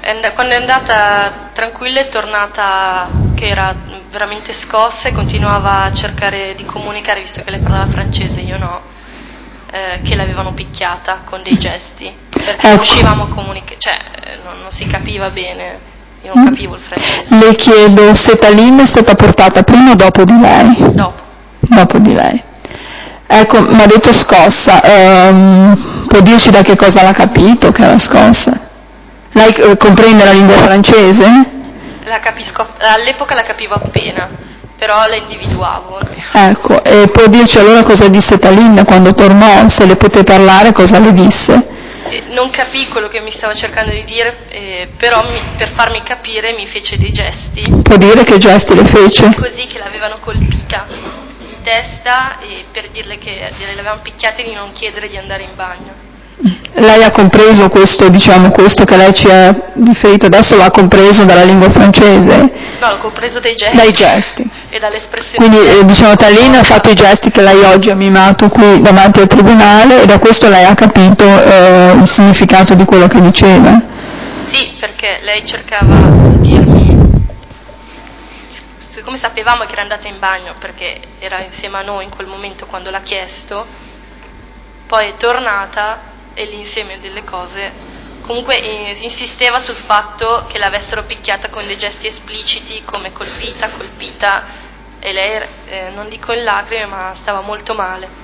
Quando è andata tranquilla è tornata che era veramente scossa e continuava a cercare di comunicare, visto che lei parlava francese, io no, che l'avevano picchiata con dei gesti, perché non riuscivamo a comunicare, non si capiva bene, io non capivo il francese. Le chiedo se Talin è stata portata prima o dopo di lei? Dopo di lei. Ecco, mi ha detto scossa, può dirci da che cosa l'ha capito che era scossa? Lei comprende la lingua francese? All'epoca la capivo appena, però la individuavo. Ecco, e può dirci allora cosa disse Talin quando tornò, se le poté parlare, cosa le disse? Non capì quello che mi stava cercando di dire, però per farmi capire mi fece dei gesti. Può dire che gesti le fece? Così che l'avevano colpita in testa e per dirle che l'avevano picchiata e di non chiedere di andare in bagno. Lei ha compreso questo che lei ci ha riferito adesso, l'ha compreso dalla lingua francese? No, l'ho compreso dai gesti. Dai gesti. E dalle espressioni. Quindi Talin ha fatto i gesti che lei oggi ha mimato qui davanti al tribunale e da questo lei ha capito il significato di quello che diceva? Sì, perché lei cercava di dirmi, siccome sapevamo che era andata in bagno perché era insieme a noi in quel momento quando l'ha chiesto, poi è tornata e l'insieme delle cose comunque insisteva sul fatto che l'avessero picchiata con dei gesti espliciti come colpita e lei non dico in lacrime ma stava molto male.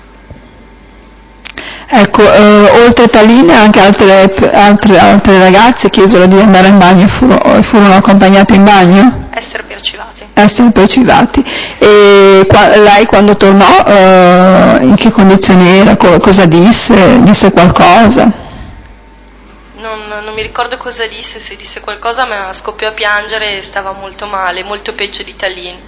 Ecco, oltre a Talin anche altre ragazze chiesero di andare in bagno e furono accompagnate in bagno? Essere percivati. E lei quando tornò in che condizioni era? Cosa disse? Disse qualcosa? Non mi ricordo cosa disse, se disse qualcosa ma scoppiò a piangere e stava molto male, molto peggio di Talin.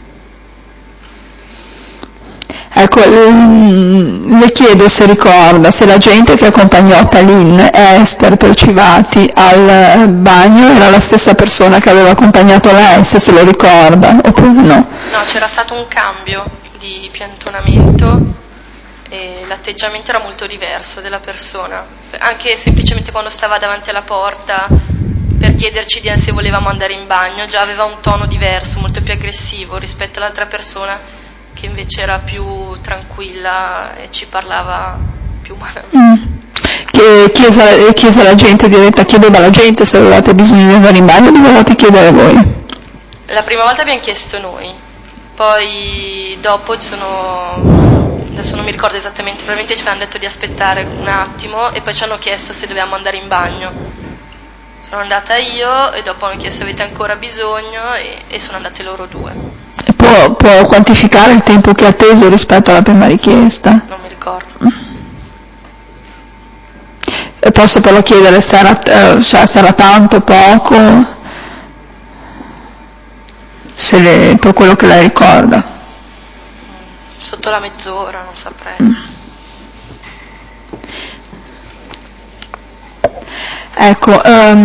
Ecco, le chiedo se ricorda se la gente che accompagnò Talin e Esther Percivati al bagno era la stessa persona che aveva accompagnato lei, se lo ricorda, oppure no? No, c'era stato un cambio di piantonamento e l'atteggiamento era molto diverso della persona, anche semplicemente quando stava davanti alla porta per chiederci se volevamo andare in bagno, già aveva un tono diverso, molto più aggressivo rispetto all'altra persona che invece era più tranquilla e ci parlava più umanamente. Che chiese alla gente chiedeva alla gente se avevate bisogno di andare in bagno o dovevate chiedere voi? La prima volta abbiamo chiesto noi, poi dopo adesso non mi ricordo esattamente, probabilmente ci hanno detto di aspettare un attimo e poi ci hanno chiesto se dovevamo andare in bagno. Sono andata io e dopo hanno chiesto avete ancora bisogno e sono andate loro due. Può quantificare il tempo che ha atteso rispetto alla prima richiesta? Non mi ricordo. E posso però chiedere se era tanto, poco? Per quello che lei ricorda. Sotto la mezz'ora, non saprei. Ecco,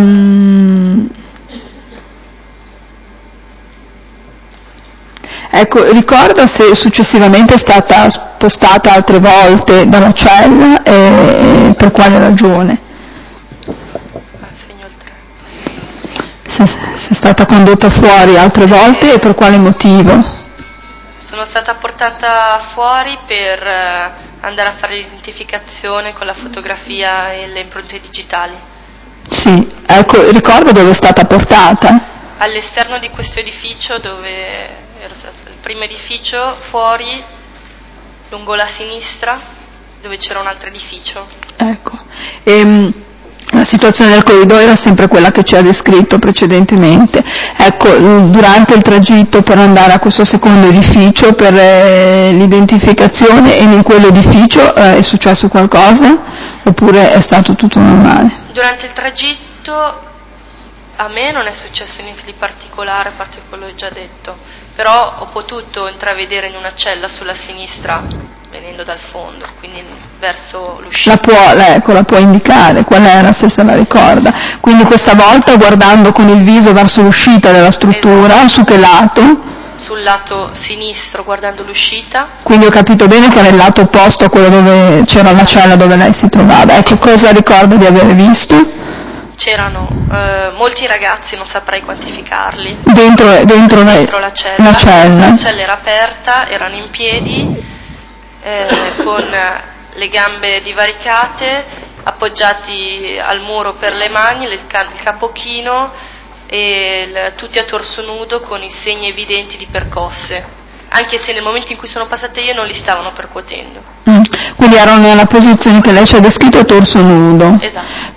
ricorda se successivamente è stata spostata altre volte dalla cella e per quale ragione? Segno il 3. Se è stata condotta fuori altre volte e per quale motivo? Sono stata portata fuori per andare a fare l'identificazione con la fotografia e le impronte digitali. Sì, ecco, ricorda dove è stata portata? All'esterno di questo edificio dove ero stata, il primo edificio fuori, lungo la sinistra, dove c'era un altro edificio. Ecco, la situazione del corridoio era sempre quella che ci ha descritto precedentemente. Ecco, durante il tragitto per andare a questo secondo edificio, per l'identificazione, e in quell'edificio è successo qualcosa? Oppure è stato tutto normale? Durante il tragitto a me non è successo niente di particolare, a parte quello che ho già detto, però ho potuto intravedere in una cella sulla sinistra, venendo dal fondo, quindi verso l'uscita. La può indicare qual era, se se la ricorda. Quindi questa volta guardando con il viso verso l'uscita della struttura, esatto. Su che lato? Sul lato sinistro, guardando l'uscita. Quindi ho capito bene che era il lato opposto a quello dove c'era la cella dove lei si trovava. Ecco, sì. Cosa ricorda di aver visto? c'erano molti ragazzi, non saprei quantificarli, dentro la cella. La cella era aperta, erano in piedi, con le gambe divaricate, appoggiati al muro per le mani, il capo chino e tutti a torso nudo con i segni evidenti di percosse, anche se nel momento in cui sono passate io non li stavano percuotendo. Quindi erano nella posizione che lei ci ha descritto, a torso nudo. Esatto.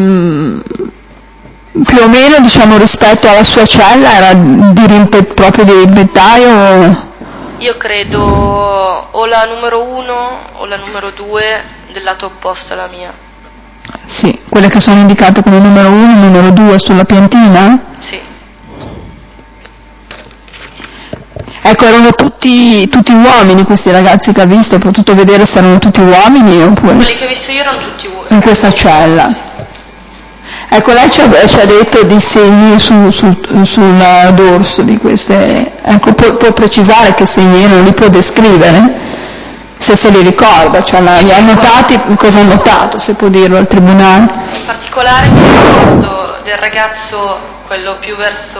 Più o meno, diciamo, rispetto alla sua cella era proprio di rimpettaio? Io credo o la numero 1 o la numero 2 del lato opposto alla mia. Sì, quelle che sono indicate come numero 1 e numero 2 sulla piantina? Sì. Ecco, erano tutti uomini questi ragazzi che ha visto, ho potuto vedere se erano tutti uomini oppure... Quelli che ho visto io erano tutti uomini. In questa cella? Sì. Ecco, lei ci ha detto dei segni sul dorso di queste... Ecco, può precisare che segni erano, li può descrivere? Se li ricorda, cioè li ha notati, cosa ha notato, se può dirlo al tribunale? In particolare mi ricordo del ragazzo, quello più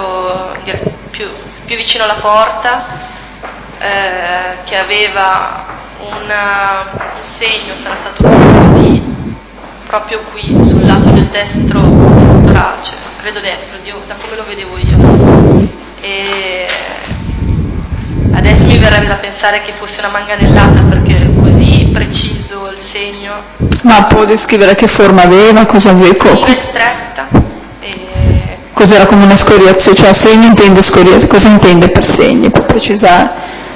vicino alla porta, che aveva un segno, sarà stato così, proprio qui sul lato del destro del torace, credo destro, da come lo vedevo io. E adesso mi verrebbe da pensare che fosse una manganellata, perché così preciso il segno. Ma può descrivere che forma aveva, cosa aveva? Lunga e stretta. Cos'era, come una scoriazione? Cioè segno intende scoriazione, cosa intende per segni? Può precisare?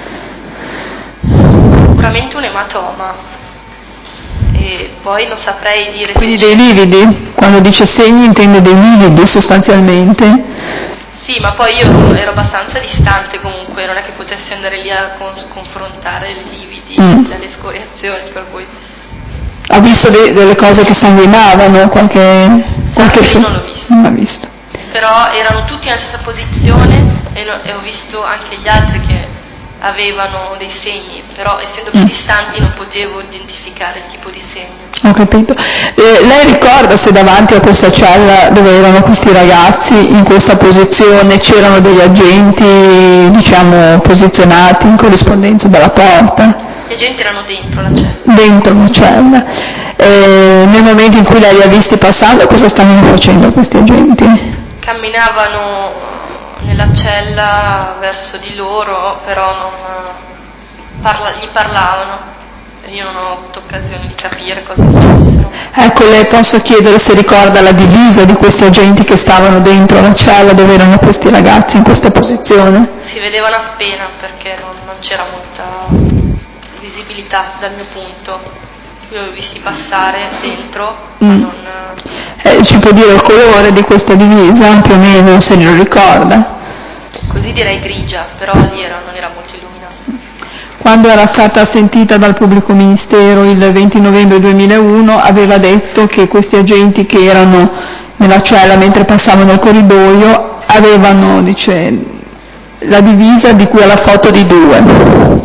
Sicuramente un ematoma. E poi non saprei dire. Quindi dei lividi? Quando dice segni intende dei lividi sostanzialmente? Sì, ma poi io ero abbastanza distante comunque, non è che potessi andare lì a confrontare i lividi dalle scoriazioni, per cui... Ha visto delle cose che sanguinavano? Qualche io non l'ho visto. Non l'ha visto. Però erano tutti nella stessa posizione e ho visto anche gli altri che avevano dei segni, però essendo più distanti non potevo identificare il tipo di segno. Ho capito. Lei ricorda se davanti a questa cella dove erano questi ragazzi in questa posizione c'erano degli agenti, diciamo, posizionati in corrispondenza dalla porta? Gli agenti erano dentro la cella. Dentro la cella. Nel momento in cui lei li ha visti passare, cosa stavano facendo questi agenti? Camminavano nella cella verso di loro, però gli parlavano. Io non ho avuto occasione di capire cosa dicessero. Ecco, lei posso chiedere se ricorda la divisa di questi agenti che stavano dentro la cella dove erano questi ragazzi in questa posizione? Si vedevano appena perché non c'era molta visibilità dal mio punto. Io li ho visti passare dentro, ma non... Ci può dire il colore di questa divisa, più o meno, se lo ricorda? Così direi grigia, però lì non era molto illuminata. Quando era stata sentita dal pubblico ministero il 20 novembre 2001 aveva detto che questi agenti che erano nella cella mentre passavano il corridoio avevano, dice, la divisa di cui ha la foto di due.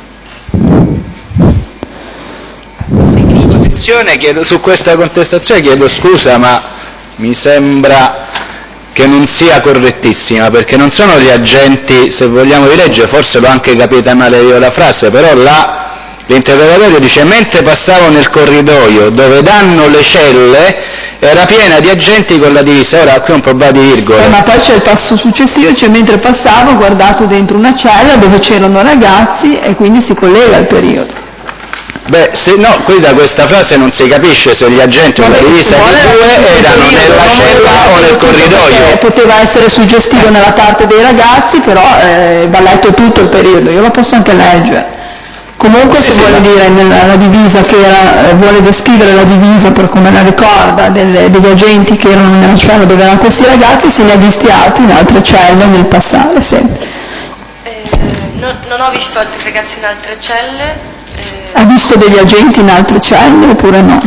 Su questa contestazione chiedo scusa, ma mi sembra che non sia correttissima, perché non sono gli agenti, se vogliamo di legge, forse l'ho anche capita male io la frase, però l'interrogatorio dice: mentre passavo nel corridoio dove danno le celle era piena di agenti con la divisa. Ora qui un po' va di virgole. Ma poi c'è il passo successivo, cioè mentre passavo ho guardato dentro una cella dove c'erano ragazzi e quindi si collega al periodo. Beh, se no, qui da questa frase non si capisce se gli agenti con la divisa di due erano nella cella o nel corridoio. Poteva essere suggestivo nella parte dei ragazzi, però va letto tutto il periodo, io lo posso anche leggere. Comunque se vuole dire nella divisa che vuole descrivere la divisa per come la ricorda degli agenti che erano nella cella dove erano questi ragazzi, se ne ha visti altri in altre celle nel passare sempre. Non ho visto altri ragazzi in altre celle. Ha visto degli agenti in altre celle oppure no?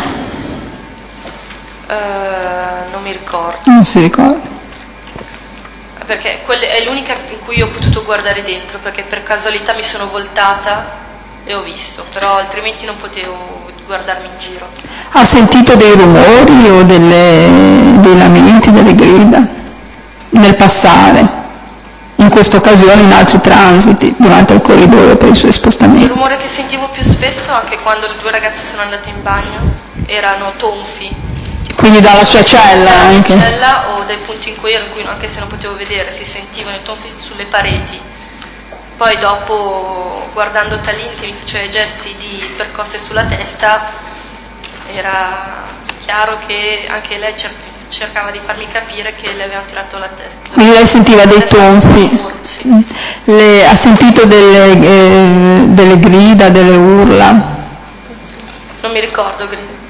Non mi ricordo. Non si ricorda. Perché è l'unica in cui ho potuto guardare dentro, perché per casualità mi sono voltata e ho visto, però altrimenti non potevo guardarmi in giro. Ha sentito dei rumori o dei lamenti, delle grida nel passare? In questa occasione, in altri transiti, durante il corridoio per i suoi spostamenti? Il rumore che sentivo più spesso, anche quando le 2 ragazze sono andate in bagno, erano tonfi. Quindi dalla sua cella anche? Dalla cella o dai punti in cui ero, in cui anche se non potevo vedere, si sentivano i tonfi sulle pareti. Poi dopo, guardando Talin che mi faceva i gesti di percosse sulla testa, era chiaro che anche lei cercava di farmi capire che le avevano tirato la testa. Quindi lei sentiva dei tonfi? Sì. Ha sentito delle grida, delle urla? Non mi ricordo grida.